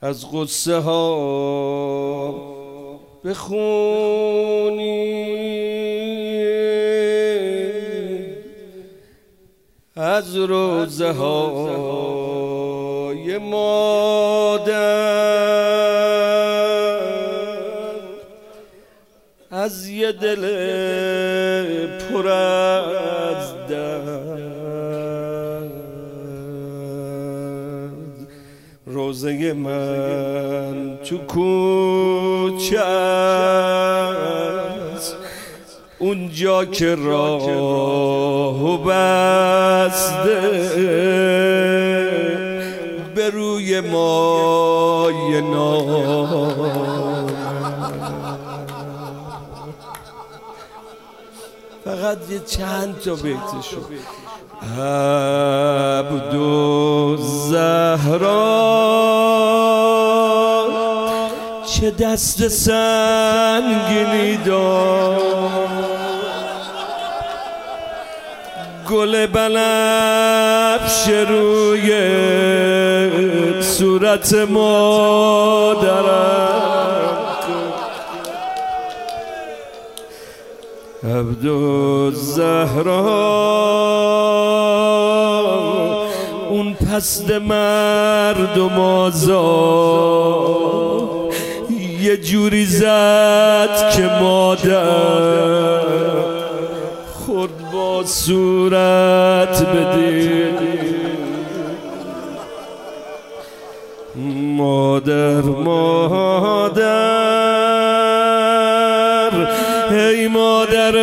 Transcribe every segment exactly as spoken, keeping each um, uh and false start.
از قصه ها بخونی، از روزه های مادر، از یه دل پر از درد. روزه من تو کوچه است، اونجا که راهو بسته به روی مای نام. فقط یه چند تا بیتشو عبدالزهرا چه دست سنگینی داشت، گل بنفش روی صورت مادرم. عبدالزهرا اون پست مردم آزاد یه جوری زد که مادر خورد با صورت بدید. مادر مادر ای مادر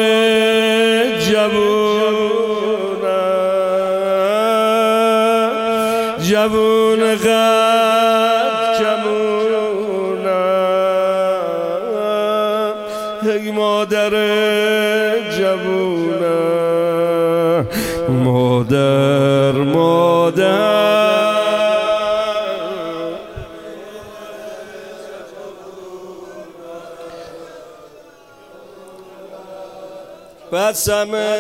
جوونم، جوون قد کمونم، ای مادر جوونم، مادر مادر بس همه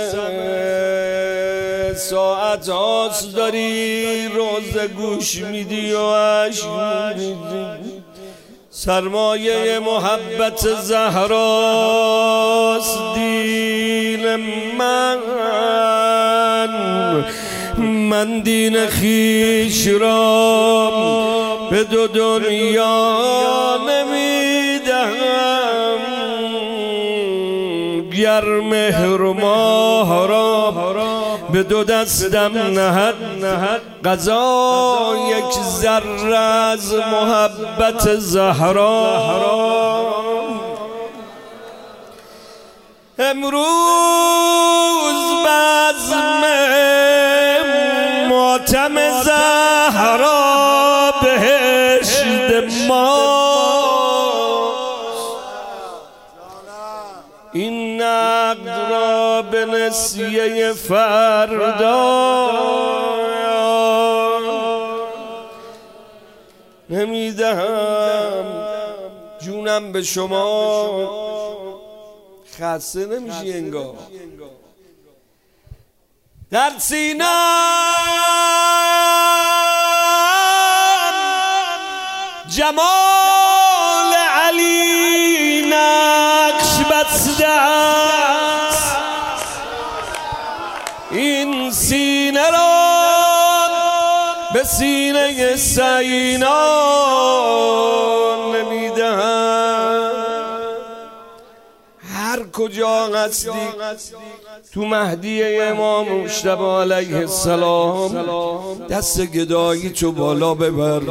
ساعت هاست داری روزه گوش میدی و عشق میدی. سرمایه محبت زهراست دین من، من دین خیش را به دو دنیا نمیدهم. گر مهر و ماه را به دو دستم نهد قضا یک ذره از محبت زهرا. امروز بزم ماتم زهرا بهشت ما، این نقد را به نسیه فردا نمیدهم. جونم به شما خسته نمیشی انگار. در سینم جمال علی نقش بسته است، این سینه را به سینه سینا نمیدهم. هر کجا هستی تو مهدی امام مجتبی علیه السلام دست گدایی تو بالا ببر.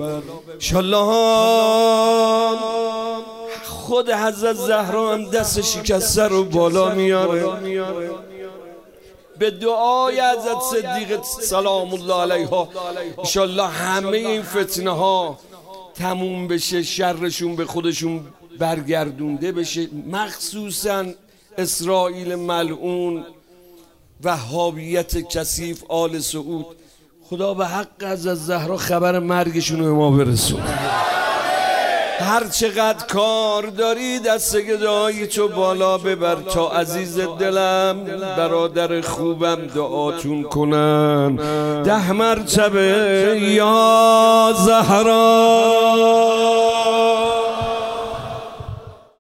انشالله خود حضرت زهرا هم دست شکسته رو بالا میاره. به دعای حضرت صدیقه سلام الله علیها انشالله همه این فتنه ها تموم بشه، شرشون به خودشون برگردونده بشه، مخصوصا اسرائیل ملعون، وهابیت کثیف، آل سعود. خدا به حق حضرت زهرا خبر مرگشون رو به ما برسونه. هر چقدر کار داری دست گدایی تو بالا ببر تا عزیز دلم برادر خوبم دعاتون کنن. ده مرتبه یا زهرا